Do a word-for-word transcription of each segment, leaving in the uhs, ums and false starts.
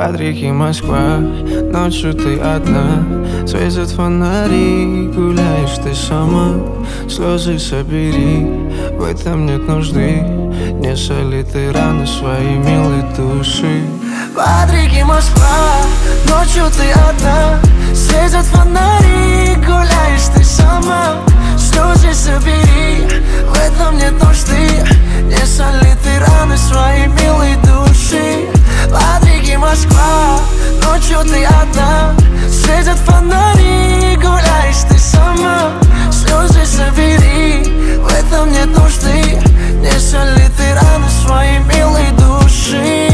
Под реки Москва, ночью ты одна. Светят фонари, гуляешь ты сама. Слезы собери, в этом нет нужды. Не соли ты раны своей милой души. Под реки Москва, ночью ты одна. Светят фонари, гуляешь ты сама. Слезы собери, в этом нет нужды. Не соли ты раны своей милой души. Под реки Москва, ночью ты одна. Светят фонари, гуляешь ты сама. Слезы собери, в этом нет нужды. Не соли ты раны своей милой души.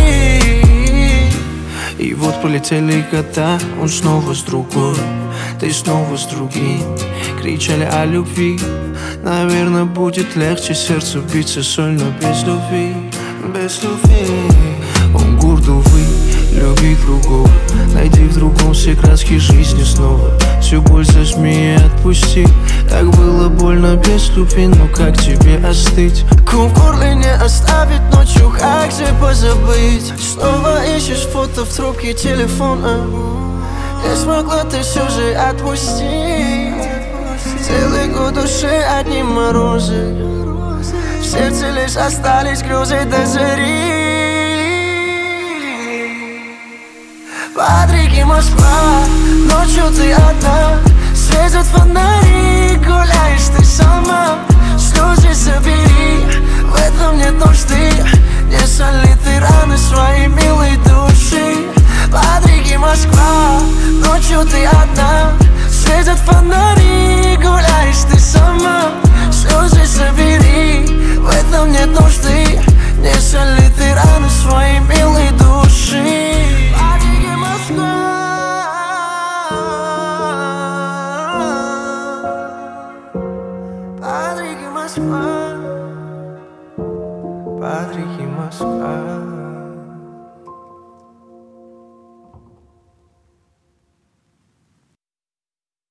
И вот полетели года, он снова с другой, ты снова с другим. Кричали о любви, наверное, будет легче сердцу биться сольно без любви. Без любви. Он горд, увы, люби другого. Найди в другом все краски жизни снова. Всю боль зажми и отпусти. Так было больно без любви, но как тебе остыть? Ком в горле не оставить ночью, как же позабыть? Снова ищешь фото в трубке телефона. Не смогла ты все же отпустить. Целый год души одни морозы. В сердце лишь остались грезы до зари. Под реки Москва, ночью ты одна. Светят фонари, гуляешь ты сама. Слезы собери, в этом нет нужды. Не соли ты раны своей милой души. Под реки Москва, ночью ты одна. Светят фонари, гуляешь ты сама. Слезы собери, в этом нет нужды. Не соли ты раны своей милой души. Под реки Москва, под реки Москва, Под реки Москва.